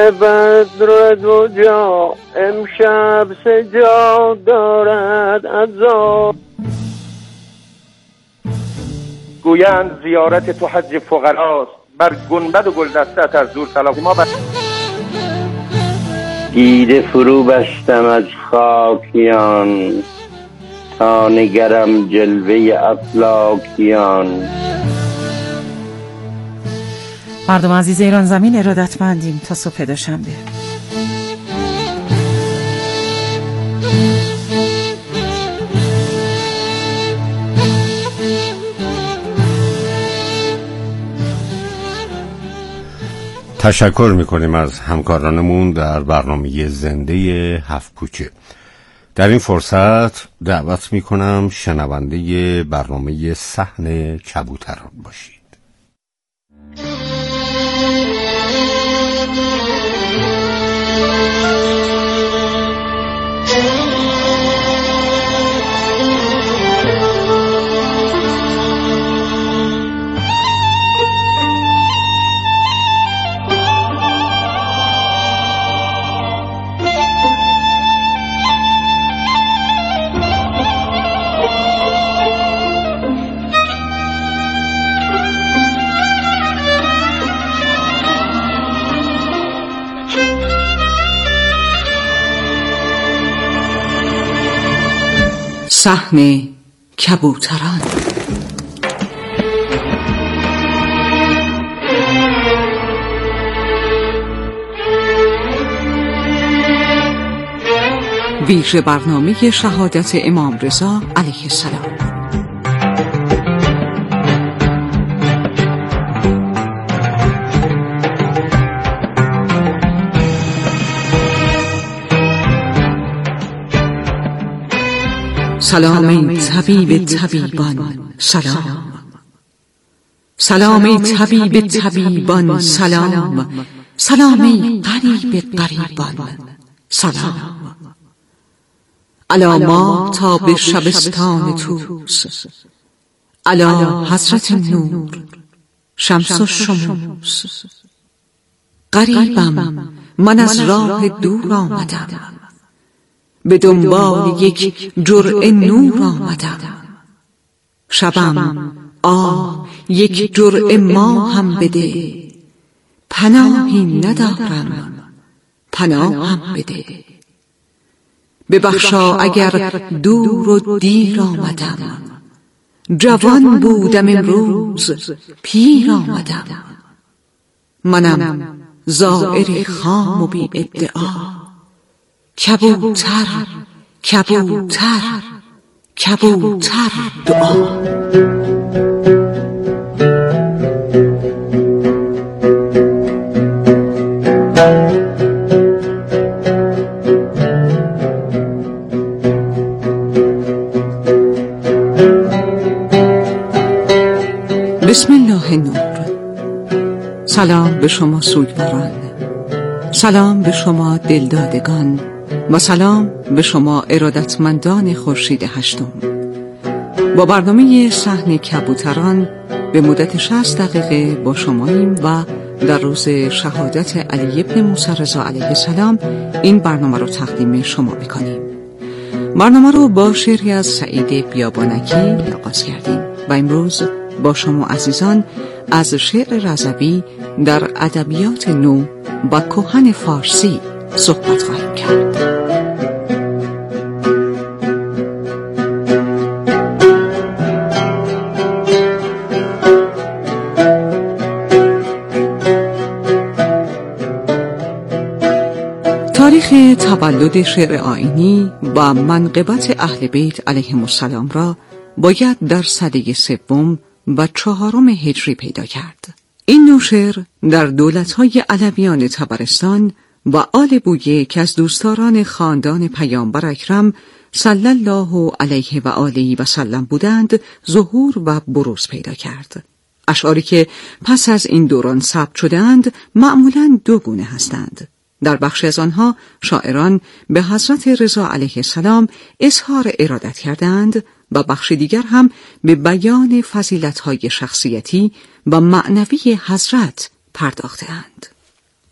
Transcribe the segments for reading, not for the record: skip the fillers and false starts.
بدر دو جا امشب سجا دارد عذاب. گویند زیارت تو حج فقراست، بر گنبد و گلدستت از دور سلام. ما دیده فرو بستم از خاکیان تا نگرم جلوه افلاکیان. مردم عزیز ایران زمین ارادتمندیم تا صبح دوشنبه. تشکر میکنیم از همکارانمون در برنامه زنده هفت کوچه. در این فرصت دعوت میکنم شنونده برنامه صحن کبوتران باشید. صحن کبوتران. ویژه برنامه شهادت امام رضا علیه السلام. سلام ای طبیب طبیبان سلام. سلام ای طبیب طبیبان سلام. سلام ای قریب قریبان سلام. علی ما تا به شبستان توس، علی حضرت نور شمس الشموس. غریبم من از راه دور آمدم، به دنبال یک جرعه نور آمدم. شبم یک جرعه ما هم بده، پناهی ندارم پناهم بده. ببخشا اگر دور و دیر آمدم، جوان بودم امروز پیر آمدم. منم زائر خام و بی ادعا، کبوتر کبوتر کبوتر دعا. بسم الله نور. سلام به شما سوگواران، سلام به شما دلدادگان و سلام به شما ارادتمندان خورشید هشتم. با برنامه صحن کبوتران به مدت 60 دقیقه با شماییم و در روز شهادت علی ابن موسی رضا علیه السلام این برنامه رو تقدیم شما میکنیم. برنامه رو با شعری از سعید بیابانکی آغاز کردیم و امروز با شما عزیزان از شعر رضوی در ادبیات نو و کهن فارسی صحبت خواهیم کرد. تاریخ تولد شعر آیینی و منقبت اهل بیت علیهم السلام را باید در سده سوم و 4 هجری پیدا کرد. این نوع شعر در دولت‌های علویان طبرستان و آل بویه که از دوستداران خاندان پیامبر اکرم صلی الله علیه و آله و سلم بودند ظهور و بروز پیدا کرد. اشعاری که پس از این دوران ثبت شدند معمولاً 2 گونه هستند. در بخشی از آنها شاعران به حضرت رضا علیه السلام اظهار ارادت کردند و بخش دیگر هم به بیان فضیلت‌های شخصیتی و معنوی حضرت پرداختند.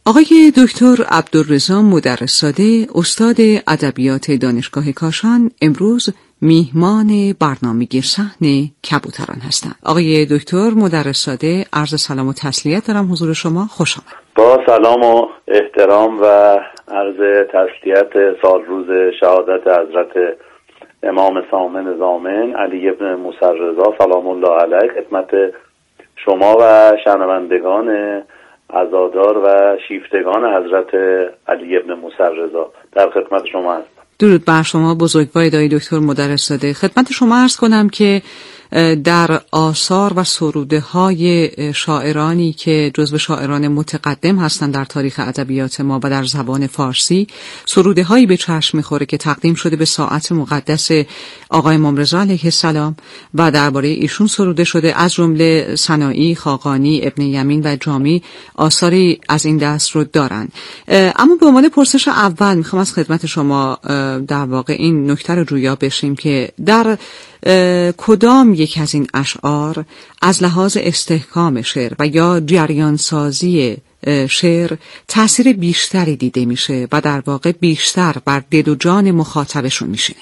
آقای دکتر عبدالرضا مدرس‌زاده، استاد ادبیات دانشگاه کاشان، امروز میهمان برنامه صحن کبوتران هستند. آقای دکتر مدرس‌زاده، عرض سلام و تسلیت دارم حضور شما. خوش آمد. با سلام و احترام و عرض تسلیت سال روز شهادت حضرت امام ثامن زامن علی ابن موسی رضا سلام الله علیه خدمت شما و شنوندگان عزادار و شیفتگان حضرت علی ابن موسی رضا در خدمت شما هستم. درود بر شما بزرگوار آقای دکتر مدرس‌زاده. خدمت شما عرض کنم که در آثار و سروده های شاعرانی که جزو شاعران متقدم هستند در تاریخ ادبیات ما و در زبان فارسی، سروده هایی به چشم میخوره که تقدیم شده به ساعت مقدس آقای امام رضا علیه السلام و درباره ایشون سروده شده، از جمله سنایی، خاقانی، ابن یمین و جامی آثاری از این دست رو دارن. اما به عنوان پرسش اول میخوام از خدمت شما در واقع این نکته رو جویا بشیم که در کدام یک از این اشعار از لحاظ استحکام شعر و یا جریان سازی شعر تأثیر بیشتری دیده میشه و در واقع بیشتر بر دل و جان مخاطبشون میشینه؟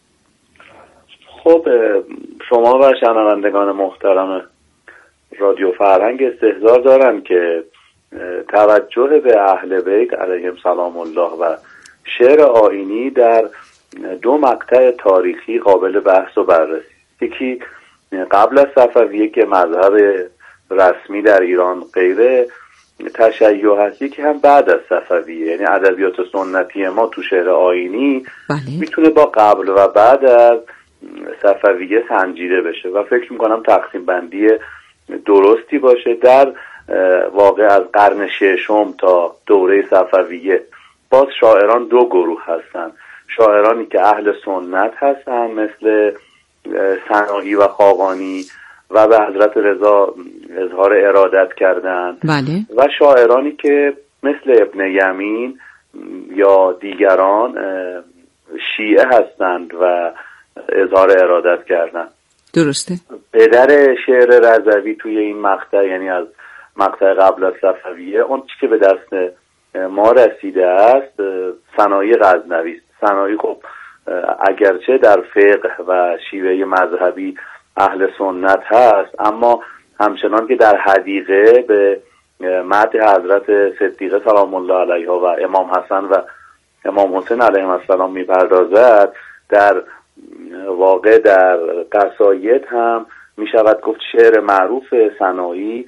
خب شما و شنوندگان محترم رادیو فرهنگ استحضار دارن که توجه به اهل بیت علیهم سلام الله و شعر آیینی در دو مقطع تاریخی قابل بحث و بررسی. یکی قبل از صفویه که مذهب رسمی در ایران غیره تشیع هست، یکی هم بعد از صفویه، یعنی ادبیات سنتی ما تو شعر آیینی میتونه با قبل و بعد از صفویه سنجیده بشه و فکر میکنم تقسیم بندی درستی باشه. در واقع از قرن ششم تا دوره صفویه باز شاعران دو گروه هستن، شاعرانی که اهل سنت هستن مثل سنایی و خاقانی و به حضرت رضا اظهار ارادت کردن، بله. و شاعرانی که مثل ابن یمین یا دیگران شیعه هستند و اظهار ارادت کردن. درسته. پدر شعر رضوی توی این مقطع، یعنی از مقطع قبل از صفویه، اون چی که به دست ما رسیده است سنایی غزنوی است. سنایی خب اگرچه در فقه و شیوه مذهبی اهل سنت هست، اما همچنان که در حدیقه به مدح حضرت صدیقه سلام الله علیها و امام حسن و امام حسین علیهم السلام میپردازد، در واقع در قصاید هم میشود گفت شعر معروف سنایی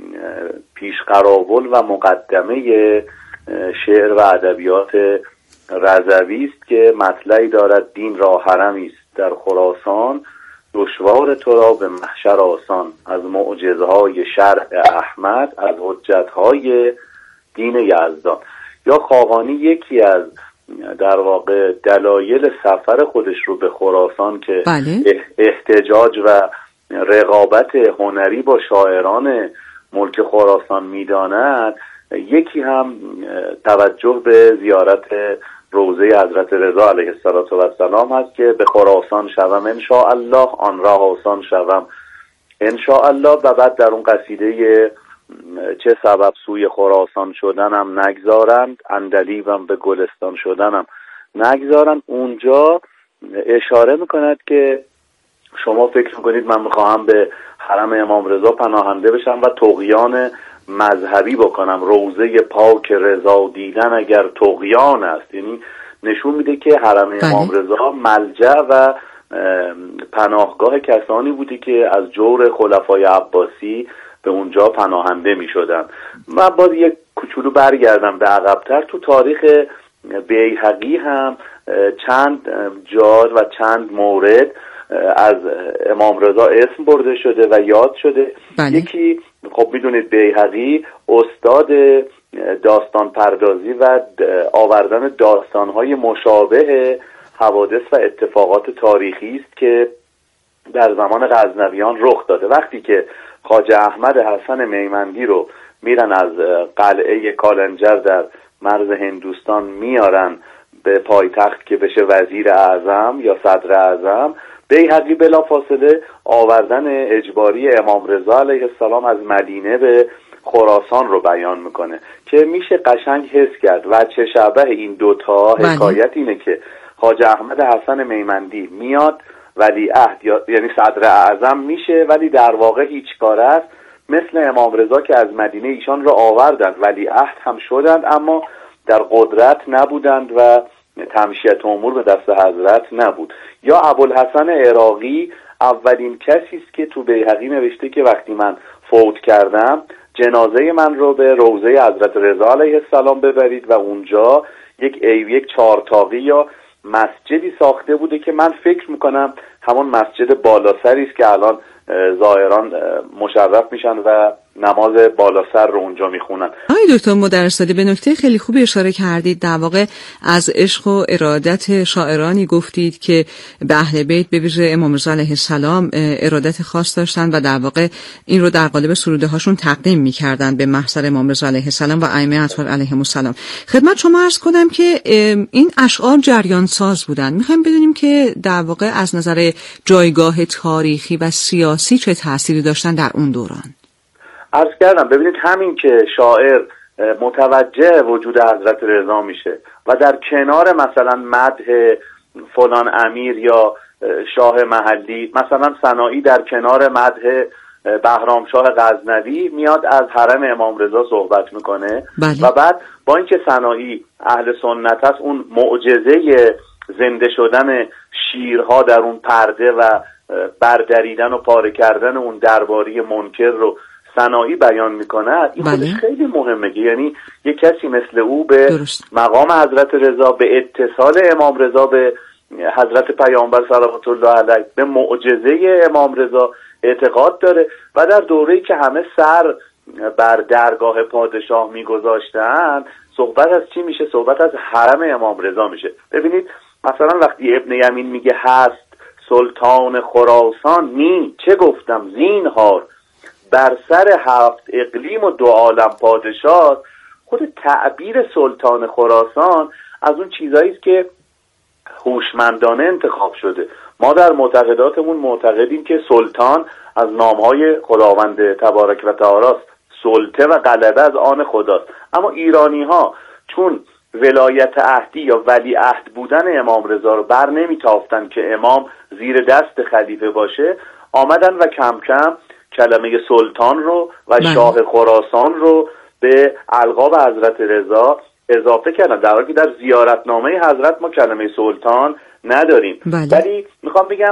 پیشقراول و مقدمه شعر و ادبیات رضوی است که مطلعی دارد: دین را حرمی است در خراسان، دشوار تو را به محشر آسان، از معجزهای شرع احمد، از حجتهای دین یزدان. یا خاقانی یکی از در واقع دلایل سفر خودش رو به خراسان که بله. احتجاج و رقابت هنری با شاعران ملک خراسان میداند، یکی هم توجه به زیارت روضه حضرت رضا علیه السلام هست که به خراسان شوم ان شاء الله، آن راه آسان شوم ان شاء الله. و بعد در اون قصیده چه سبب سوی خراسان شدنم نگذارند، عندلیبم به گلستان شدنم نگذارند، اونجا اشاره میکند که شما فکر میکنید من میخواهم به حرم امام رضا پناهنده بشم و طغیان مذهبی بکنم، روضه پاک رضا دیدن اگر طغیان است. یعنی نشون میده که حرم امام رضا ملجأ و پناهگاه کسانی بوده که از جور خلفای عباسی به اونجا پناهنده میشدن. من باز یک کوچولو برگردم به عقب‌تر، تو تاریخ بیهقی هم چند جا و چند مورد از امام رضا اسم برده شده و یاد شده. بله. یکی خب میدونید بیهقی استاد داستان پردازی و آوردن داستانهای مشابه حوادث و اتفاقات تاریخی است که در زمان غزنویان رخ داده. وقتی که خواجه احمد حسن میمندی رو میرن از قلعه کالنجر در مرز هندوستان میارن به پایتخت که بشه وزیر اعظم یا صدر اعظم، بیهقی بلا فاصله آوردن اجباری امام رضا علیه السلام از مدینه به خراسان رو بیان میکنه که میشه قشنگ حس کرد و چه شبه این دوتا. حکایت اینه که خواجه احمد حسن میمندی میاد ولیعهد یعنی صدر اعظم میشه، ولی در واقع هیچ کاره است، مثل امام رضا که از مدینه ایشان رو آوردند ولیعهد هم شدند اما در قدرت نبودند و تمشیت امور به دست حضرت نبود. یا ابوالحسن عراقی اولین کسی است که تو بیهقی نوشته که وقتی من فوت کردم جنازه من رو به روضه حضرت رضا علیه السلام ببرید و اونجا یک چهارتاقی یا مسجدی ساخته بوده که من فکر میکنم همون مسجد بالاسری است که الان زائران مشرف میشن و نماز بالاسر رو اونجا میخونن. آقای دکتر مدرس‌زاده به نکته خیلی خوبی اشاره کردید، در واقع از عشق و ارادت شاعرانی گفتید که به اهل بیت به ویژه امام رضا علیه السلام ارادت خاص داشتن و در واقع این رو در قالب سروده هاشون تقدیم میکردن به محضر امام رضا علیه السلام و ائمه اطهار علیهم السلام. خدمت شما عرض کنم که این اشعار جریان ساز بودن. میخوایم بدونیم که در واقع از نظر جایگاه تاریخی و سیاسی چه تأثیری داشتن در اون دوران. عرض کردم ببینید همین که شاعر متوجه وجود حضرت رضا میشه و در کنار مثلا مدح فلان امیر یا شاه محلی، مثلا سنایی در کنار مدح بهرامشاه غزنوی میاد از حرم امام رضا صحبت میکنه. و بعد با اینکه سنایی اهل سنت است، اون معجزه زنده شدن شیرها در اون پرده و بردریدن و پاره کردن اون درباری منکر رو سنایی بیان میکنه. این خودش خیلی مهمه، یعنی یک کسی مثل او به مقام حضرت رضا، به اتصال امام رضا به حضرت پیامبر صلوات الله علیه، به معجزه امام رضا اعتقاد داره و در دوره‌ای که همه سر بر درگاه پادشاه میگذاشتن صحبت از چی میشه؟ صحبت از حرم امام رضا میشه. ببینید مثلا وقتی ابن یمین میگه هست سلطان خراسان، چه گفتم زینهار بر سر 7 اقلیم و 2 عالم پادشاه، خود تعبیر سلطان خراسان از اون چیزایی است که هوشمندانه انتخاب شده. ما در معتقداتمون معتقدیم که سلطان از نامهای خداوند تبارک و تعالی است، سلطه و غلبه از آن خداست. اما ایرانی ها چون ولایت عهدی یا ولی عهد بودن امام رضا رو بر نمیتافتن که امام زیر دست خلیفه باشه، آمدن و کم کم کلمه سلطان رو و شاه خراسان رو به القاب حضرت رضا اضافه کردن، در حالی که در زیارتنامه حضرت ما کلمه سلطان نداریم. ولی میخوام بگم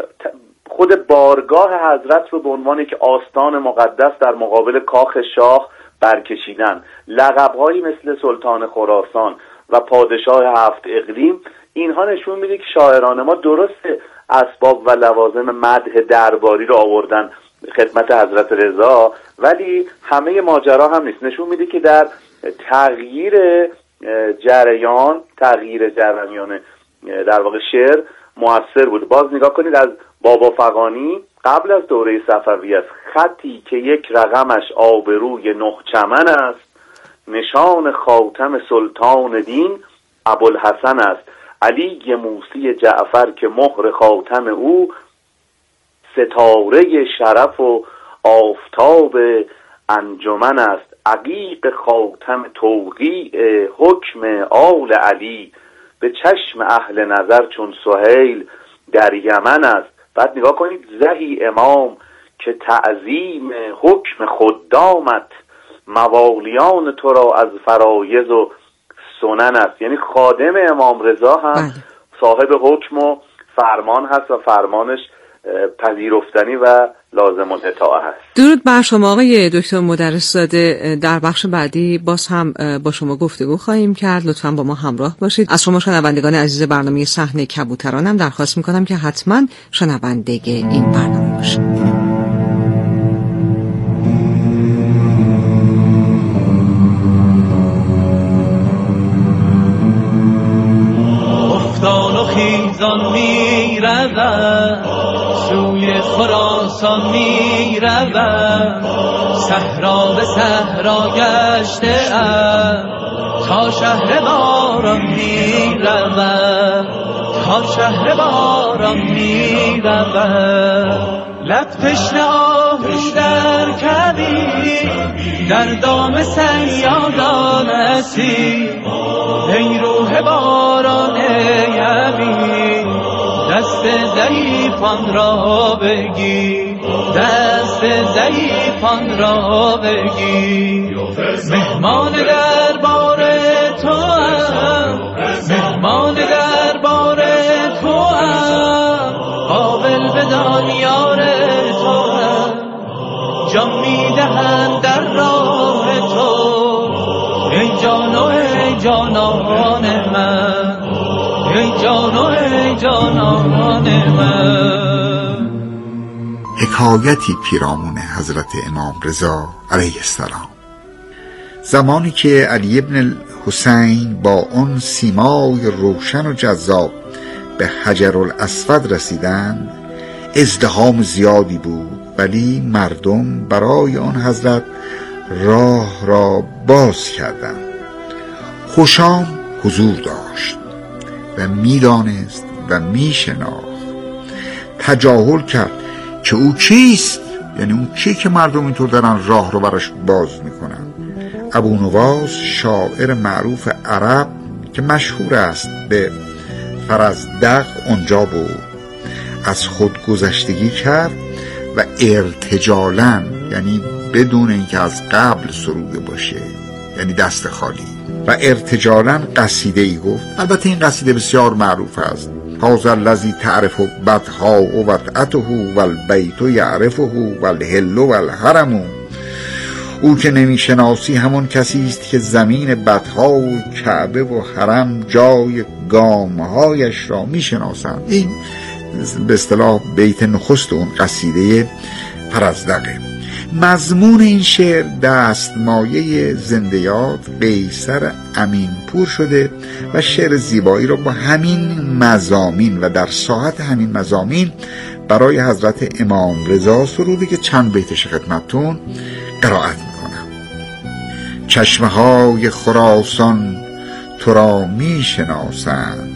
خود بارگاه حضرت رو به عنوان که آستان مقدس در مقابل کاخ شاه برکشیدن، لقب‌هایی مثل سلطان خراسان و پادشاه 7 اقلیم، اینها نشون میده که شاعران ما درست اسباب و لوازم مدح درباری رو آوردن خدمت حضرت رضا، ولی همه ماجرا هم نیست. نشون میده که در تغییر جریان در واقع شعر مؤثر بود. باز نگاه کنید از بابا فغانی قبل از دوره صفوی است: خطی که یک رقمش آبروی 9 چمن است، نشان خاتم سلطان دین ابوالحسن است. علی موسی جعفر که مهر خاتم او، ستاره شرف و آفتاب انجمن است. عقیق خاتم توقیع حکم آل علی، به چشم اهل نظر چون سهیل در یمن است. بعد نگاه کنید: زهی امام که تعظیم حکم خدامت، موالیان تو را از فرایض و سنن است. یعنی خادم امام رضا هم صاحب حکم و فرمان هست و فرمانش پذیرفتنی و لازم الاطاعه هست. درود بر شما آقای دکتر مدرس‌زاده. در بخش بعدی باز هم با شما گفتگو خواهیم کرد، لطفاً با ما همراه باشید. از شما شنوندگان عزیز برنامه صحن کبوترانم درخواست میکنم که حتما شنونده این برنامه باشید. افتان و خیزان می رود، سوی خراسان می رود، صحرا به صحرا گشته ام، تا شهر باران می رود، تا شهر باران می رود. لب تشنه آهو در کبی، در دام صیادان اسیر. ای روح باران یبی، دست ضعیفان را بگیر، دست ضعیفان را بگیر. مهمان دربار توام، مهمان دربار توام، قابل بدان یار توام. جان میدهند در راه تو، ای جان و ای جانان من، ای جان و ای جانان من. حکایتی پیرامون حضرت امام رضا علیه السلام. زمانی که علی ابن الحسین با اون سیمای روشن و جذاب به حجر الاسود رسیدند، ازدحام زیادی بود، ولی مردم برای آن حضرت راه را باز کردند. خوشام حضور داشت و میدانست و میشناخت. تجاهل کرد که او کیست، یعنی اون کی که مردم اینطور دارن راه رو براش باز میکنن. ابو نواس شاعر معروف عرب که مشهور است به فرزدق اونجا بود، از خود گذشتگی کرد و ارتجالاً، یعنی بدون اینکه از قبل سروده باشه، یعنی دست خالی، و ارتجالاً قصیده ای گفت. البته این قصیده بسیار معروف است. هذا الذی تعرف بدها و وطعته و البیت یعرفه و الحل و الحرم. او که نمیشناسی همون کسی است که زمین بدها و کعبه و حرم جای گامهایش را میشناسند. این به اصطلاح بیت نخست اون قصیده فرزدقه. مضمون این شعر دستمایه زندیات قیصر امینپور شده و شعر زیبایی را با همین مضامین و در ساعت همین مضامین برای حضرت امام رضا سروده که چند بیتش خدمتتون قرائت میکنم. چشمه های خراسان تو را میشناسند،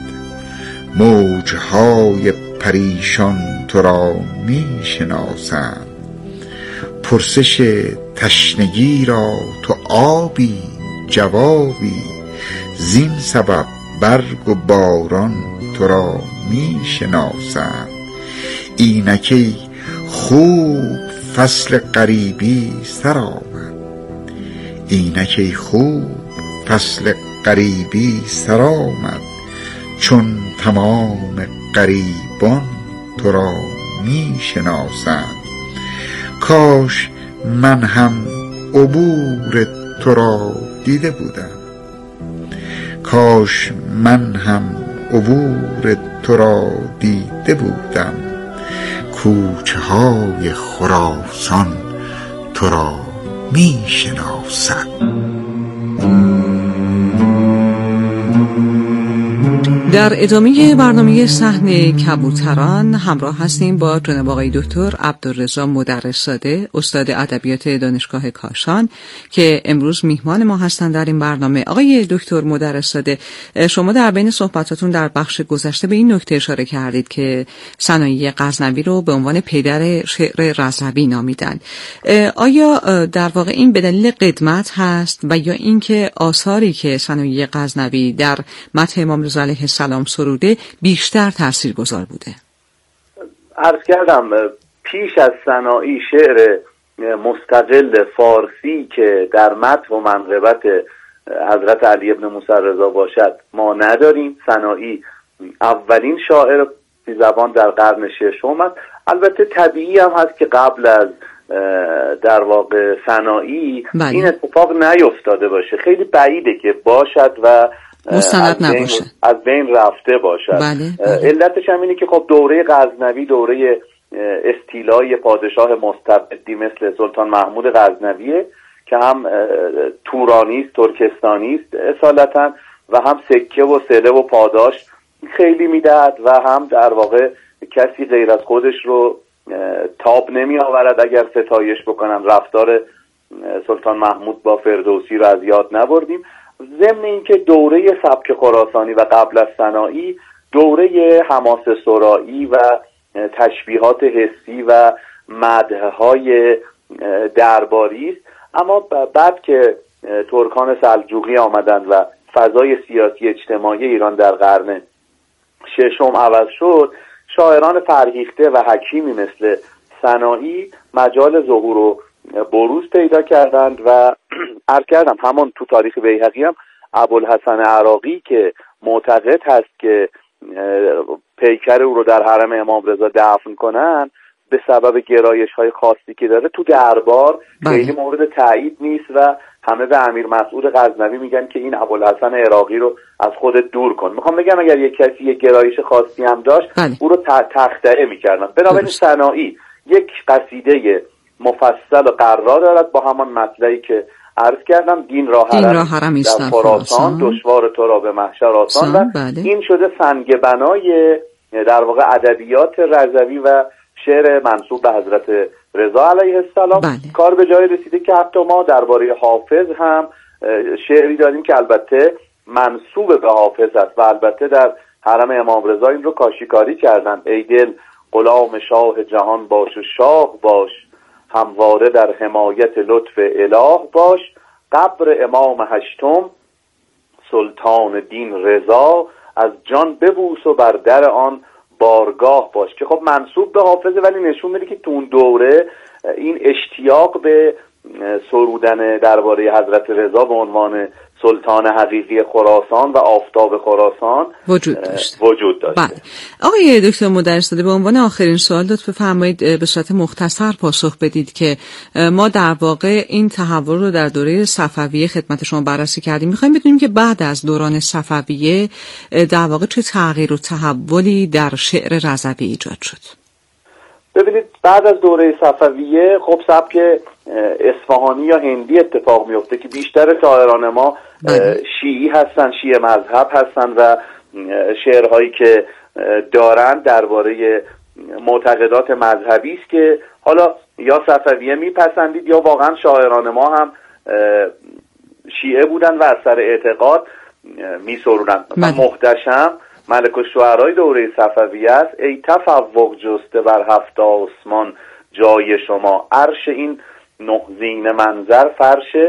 موجهای پریشان تو را میشناسند. پرسش تشنگی را تو آبی جوابی، زین سبب برگ و باران تو را میشناسند. اینکی خوب فصل غریبی سر آمد، اینکی خوب فصل غریبی سر آمد. چون تمام غریبان تو را میشناسند. کاش من هم عبور تو را دیده بودم، کاش من هم عبور تو را دیده بودم. کوچه های خراسان تو را میشناسد. در ادامه برنامه صحن کبوتران همراه هستیم با جناب آقای دکتر عبدالرضا مدرس‌زاده، استاد ادبیات دانشگاه کاشان که امروز میهمان ما هستند در این برنامه. آقای دکتر مدرس‌زاده، شما در بین صحبتاتون در بخش گذشته به این نکته اشاره کردید که سنایی غزنوی رو به عنوان پدر شعر رضوی نامیدند. آیا در واقع این به دلیل قدمت هست و یا اینکه آثاری که سنایی غزنوی در مدح امام رضا علیه السلام سروده بیشتر تاثیرگذار بوده؟ عرض کردم پیش از سنایی شعر مستقل فارسی که در مدح و منقبت حضرت علی ابن موسی رضا باشد ما نداریم. سنایی اولین شاعر زبان در قرن ششم است. البته طبیعی هم هست که قبل از در واقع سنایی این اتفاق نیفتاده باشه. خیلی بعیده که باشد و مستند نباشه، از بین رفته باشد. بله. علتش هم اینه که خب دوره غزنوی دوره استیلای پادشاه مستبدی مثل سلطان محمود غزنویه که هم تورانی است، ترکستانی است اصالتا، و هم سکه و سله و پاداش خیلی میدهد و هم در واقع کسی غیر از خودش رو تاب نمی آورد اگر ستایش بکنن. رفتار سلطان محمود با فردوسی رو از یاد نبردیم. ضمن اینکه دوره سبک خراسانی و قبل از سنایی دوره حماسه سرایی و تشبیهات حسی و مدح‌های درباری است. اما بعد که ترکان سلجوقی آمدند و فضای سیاسی اجتماعی ایران در قرن ششم عوض شد، شاعران فرهیخته و حکیمی مثل سنایی مجال ظهور و بروز پیدا کردند و عرض کردم همون تو تاریخ بیهقی هم ابوالحسن عراقی که معتقد هست که پیکر او رو در حرم امام رضا دفن کنن به سبب گرایش‌های خاصی که داره تو دربار خیلی مورد تایید نیست و همه به امیر مسعود غزنوی میگن که این ابوالحسن عراقی رو از خودت دور کن. میخوام بگم اگر یک کسی یک گرایش خاصی هم داشت او رو تخطئه میکردن. بنابراین سنایی یک قصیده مفصل و قرار دارد با همان مطلعی که عرض کردم، دین را حرم در خراسان، دشوار تو را به محشر آسان، و این شده سنگ بنای در واقع ادبیات رضوی و شعر منسوب به حضرت رضا علیه السلام. کار به جای رسیده که حتی ما درباره حافظ هم شعری داریم که البته منسوب به حافظ است و البته در حرم امام رضا این رو کاشیکاری کردن. ای دل غلام شاه جهان باش و شاه باش، همواره در حمایت لطف اله باش، قبر امام هشتم سلطان دین رضا، از جان ببوس و بر در آن بارگاه باش. که خب منسوب به حافظه ولی نشون میده که تو اون دوره این اشتیاق به سرودن درباره حضرت رضا به عنوان سلطان حقیقی خراسان و آفتاب خراسان وجود داشت. بله. آقای دکتر مدرس‌زاده، به عنوان آخرین سوال لطف بفرمایید به صورت مختصر پاسخ بدید که ما در واقع این تحول رو در دوره صفویه خدمت شما بررسی کردیم. می‌خوایم بدونیم که بعد از دوران صفویه در واقع چه تغییر و تحولی در شعر رضوی ایجاد شد؟ ببینید بعد از دوره صفویه خب سبک اصفهانی یا هندی اتفاق میفته که بیشتر شاعران ما شیعی هستن، شیعه مذهب هستن و شعرهایی که دارند درباره معتقدات مذهبی است که حالا یا صفویه میپسندید یا واقعا شاعران ما هم شیعه بودن و از سر اعتقاد میسرودن. محتشم ملک الشعرای دوره صفویه است. ای تفوق جسته بر هفت آسمان جای شما، عرش این نه زین منظر فرش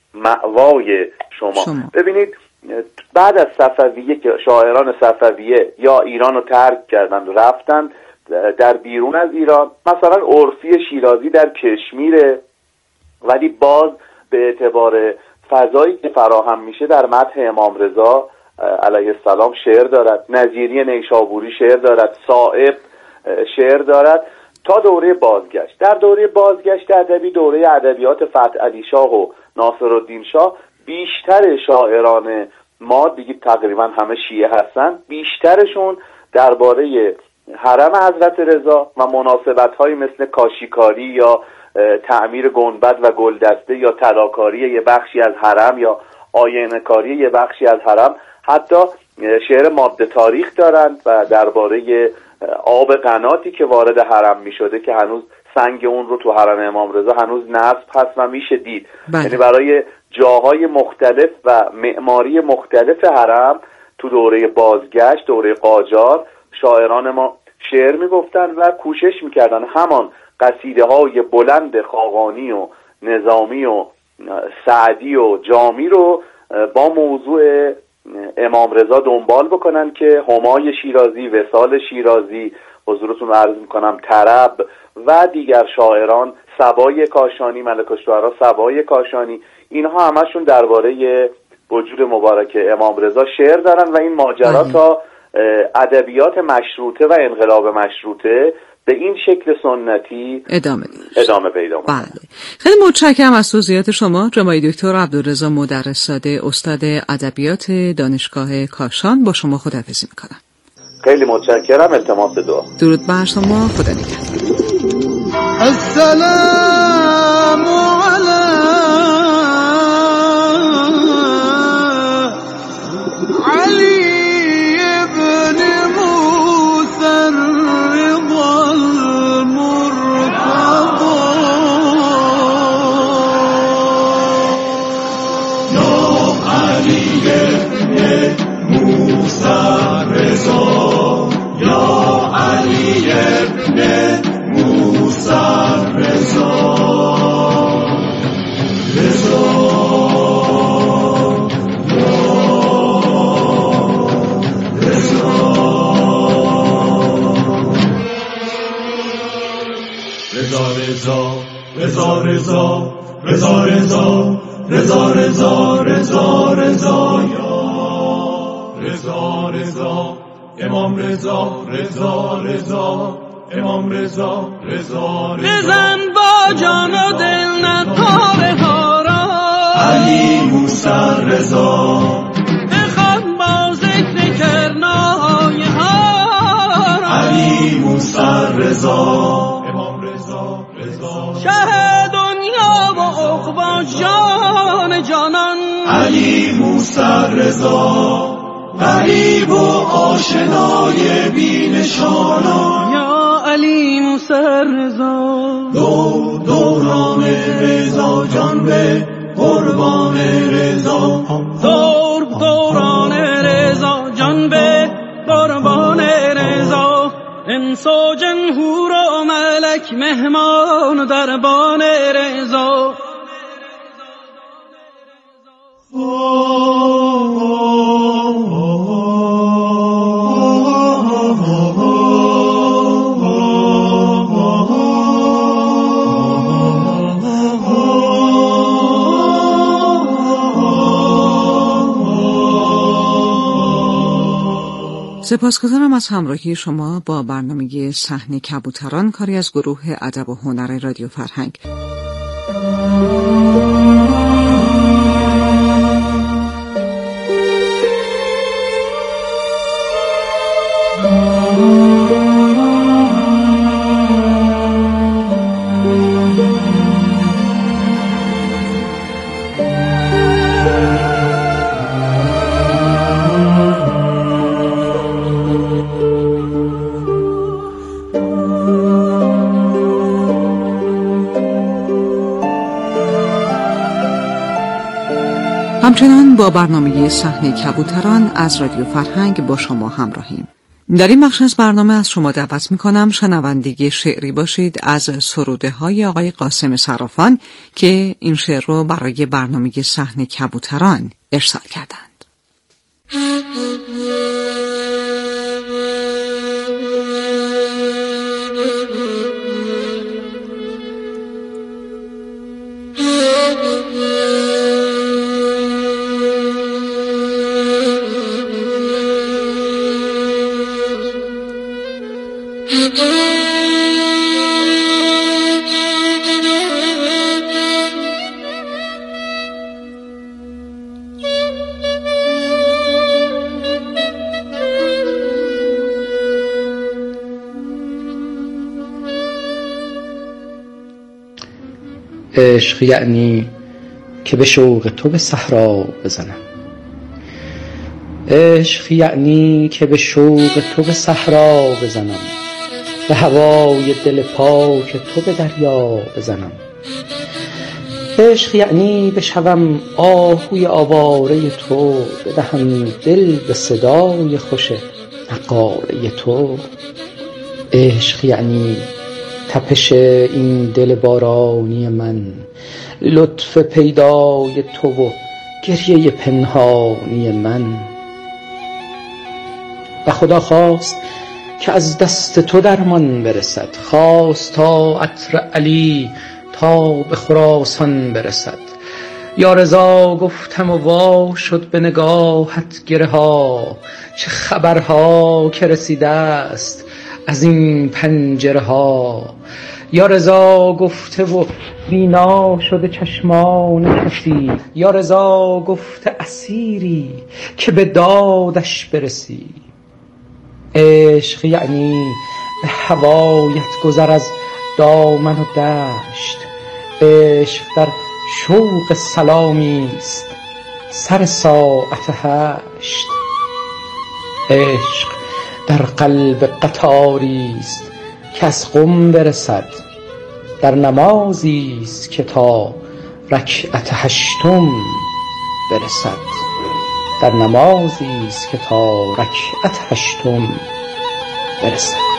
مأوای شما. ببینید بعد از صفویه که شاعران صفویه یا ایران رو ترک کردن رفتن در بیرون از ایران، مثلا عرفی شیرازی در کشمیره ولی باز به اعتبار فضایی که فراهم میشه در مدح امام رضا علیه السلام شعر دارد، نظیری نیشابوری شعر دارد، صائب شعر دارد تا دوره بازگشت. در دوره بازگشت ادبی، دوره ادبیات فتح علی شاه و ناصرالدین شاه، بیشتر شاعران ما دیگه تقریبا همه شیعه هستن، بیشترشون درباره حرم حضرت رضا و مناسبت‌های مثل کاشیکاری یا تعمیر گنبد و گلدسته یا طلاکاری یه بخشی از حرم یا آینه‌کاری یه بخشی از حرم، حتی شعر ماده تاریخ دارند و درباره آب قناتی که وارد حرم می شده که هنوز سنگ اون رو تو حرم امام رضا هنوز نصب هست و میشه دید. یعنی برای جاهای مختلف و معماری مختلف حرم تو دوره بازگشت، دوره قاجار، شاعران ما شعر می گفتن و کوشش می کردن همان قصیده های بلند خاقانی و نظامی و سعدی و جامی رو با موضوع امام رضا دنبال بکنن که همای شیرازی، وصال شیرازی، حضورتون عرض میکنم طرب و دیگر شاعران، صبای کاشانی، ملک الشعرا صبای کاشانی، اینها همشون درباره وجود مبارک امام رضا شعر دارن و این ماجرا تا ادبیات مشروطه و انقلاب مشروطه به این شکل سنتی ادامه پیدا می‌کنه. بله. خیلی متشکرم از توضیحات شما جناب دکتر عبدالرضا مدرس‌زاده، استاد ادبیات دانشگاه کاشان. با شما خداحافظی می‌کنم. خیلی متشکرم. التماس دعا. درود بر شما. خدا نگهدار. السلام علی ابن موسی الرضا المرتضى یا علی ابن موسی الرضا یا علی ابن موسی رضا رضا رضا رضا رضا رضا رضا رضا یا رضا رضا امام رضا رضا رضا امام رضا رضا بزن با جان و دل نقاب ها را علی موسی رضا بخوان با ذکر کرنای ها را علی موسی رضا امام رضا رضا شه دنیا و عقبی جان جانان علی موسی رضا غریب و آشنای بی نشانان یا علی موسی رضا دوران رضا جان به قربان رضا دوران رضا جان به قربان رضا انس و جن حور و ملک مهمان دربان رضا سپاسگزارم از همراهی شما با برنامه صحن کبوتران، کاری از گروه ادب و هنر رادیو فرهنگ. همچنان با برنامه صحن کبوتران از رادیو فرهنگ با شما همراهیم. در این بخش از برنامه از شما دعوت می‌کنم شنونده شعری باشید از سروده های آقای قاسم صرافان که این شعر رو برای برنامه صحن کبوتران ارسال کردند. عشق یعنی که به شوق تو به صحرا بزنم، عشق یعنی که به شوق تو به صحرا بزنم، به هوای دل پاک تو به دریا بزنم. عشق یعنی بشوم آهوی آواره تو، بدهم دل به صدای خوش نقاله تو. عشق یعنی تپش این دل بارانی من، لطف پیدای تو و گریه پنهانی من. و خدا خواست که از دست تو درمان برسد، خواست تا عطر علی تا به خراسان برسد. یا رضا گفتم و وا شد به نگاهت گره ها، چه خبرها که رسیده است از این پنجره ها. یا رضا گفته و بینا شده چشمان کسی، یا رضا گفته اسیری که به دادش برسی. عشق یعنی به هوایت گذر از دامن و دشت، عشق در شوق سلامی است سر ساعت 8. عشق در قلب قطاری است که از قم برسد، در نمازی است که تا رکعت 8 برسد، در نمازی است که تا رکعت 8 برسد.